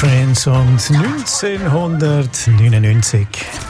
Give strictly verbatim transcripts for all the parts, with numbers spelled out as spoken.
Friends und neunzehnhundertneunundneunzig.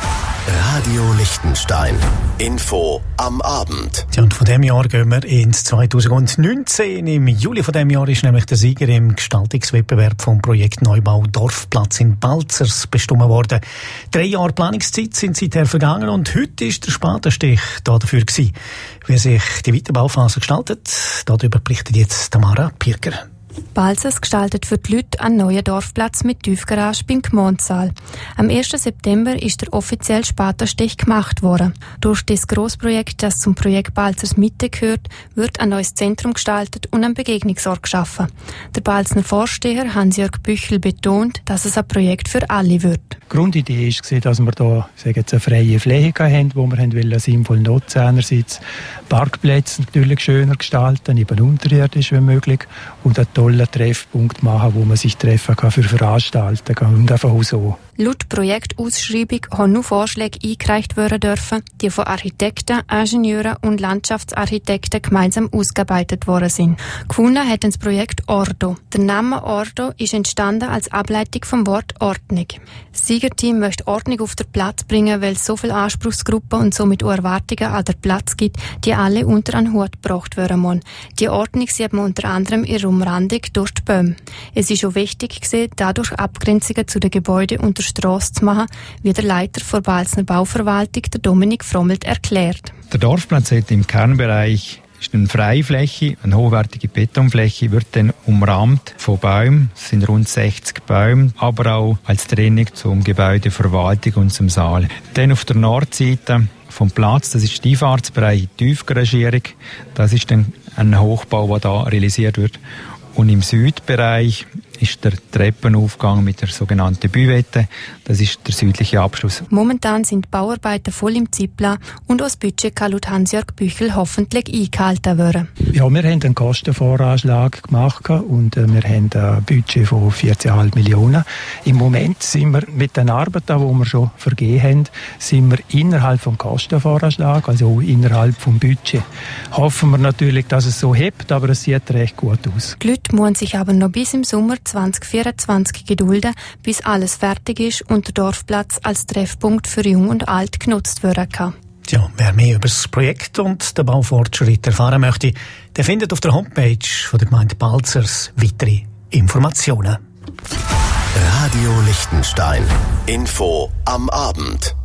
Radio Liechtenstein. Info am Abend. Ja, und von diesem Jahr gehen wir ins zweitausendneunzehn. Im Juli von diesem Jahr ist nämlich der Sieger im Gestaltungswettbewerb vom Projekt Neubau Dorfplatz in Balzers bestimmt worden. Drei Jahre Planungszeit sind seither vergangen und heute ist der Spatenstich da dafür gewesen. Wie sich die Weiterbauphase gestaltet, darüber berichtet jetzt Tamara Pirker. Balzers gestaltet für die Leute einen neuen Dorfplatz mit Tiefgarage beim Gmundsaal. Am ersten September ist der offizielle Spatenstich gemacht worden. Durch das Grossprojekt, das zum Projekt Balzers Mitte gehört, wird ein neues Zentrum gestaltet und ein Begegnungsort geschaffen. Der Balzner Vorsteher Hans-Jörg Büchel betont, dass es ein Projekt für alle wird. Die Grundidee war, dass wir hier sagen jetzt, eine freie Fläche haben, die wir sinnvoll nutzen wollen. Einerseits Parkplätze natürlich schöner gestalten, eben unterirdisch wenn möglich, und einen tollen Treffpunkt machen, wo man sich treffen kann für Veranstaltungen und einfach auch so. Laut Projektausschreibung haben nur Vorschläge eingereicht werden dürfen, die von Architekten, Ingenieuren und Landschaftsarchitekten gemeinsam ausgearbeitet worden sind. Gewonnen hat das Projekt Ordo. Der Name Ordo ist entstanden als Ableitung vom Wort Ordnung. Das Siegerteam möchte Ordnung auf den Platz bringen, weil es so viele Anspruchsgruppen und somit auch Erwartungen an den Platz gibt, die alle unter einen Hut gebracht werden müssen. Die Ordnung sieht man unter anderem in der Umrandung durch die Bäume. Es ist auch wichtig gewesen, dadurch Abgrenzungen zu den Gebäuden und der Strasse zu machen, wie der Leiter der Balzner Bauverwaltung, der Dominik Frommelt, erklärt. Der Dorfplatz hat im Kernbereich ist eine Freifläche, eine hochwertige Betonfläche, wird dann umrahmt von Bäumen. Es sind rund sechzig Bäume, aber auch als Trennung zum Gebäudeverwaltung und zum Saal. Dann auf der Nordseite vom Platz, das ist der Einfahrtsbereich, die Tiefgaragierung. Das ist dann ein Hochbau, der da realisiert wird. Und im Südbereich ist der Treppenaufgang mit der sogenannten Büvette. Das ist der südliche Abschluss. Momentan sind die Bauarbeiten voll im Zeitplan und auch das Budget kann laut Hans-Jörg Büchel hoffentlich eingehalten werden. Ja, wir haben einen Kostenvoranschlag gemacht und wir haben ein Budget von vierzehn Komma fünf Millionen. Im Moment sind wir mit den Arbeiten, die wir schon vergeben haben, sind wir innerhalb des Kostenvoranschlags, also auch innerhalb des Budgets. Hoffen wir natürlich, dass es so hebt, aber es sieht recht gut aus. Die Leute müssen sich aber noch bis im Sommer zwanzig vierundzwanzig gedulden, bis alles fertig ist und der Dorfplatz als Treffpunkt für Jung und Alt genutzt werden kann. Ja, wer mehr über das Projekt und den Baufortschritt erfahren möchte, der findet auf der Homepage von der Gemeinde Balzers weitere Informationen. Radio Liechtenstein. Info am Abend.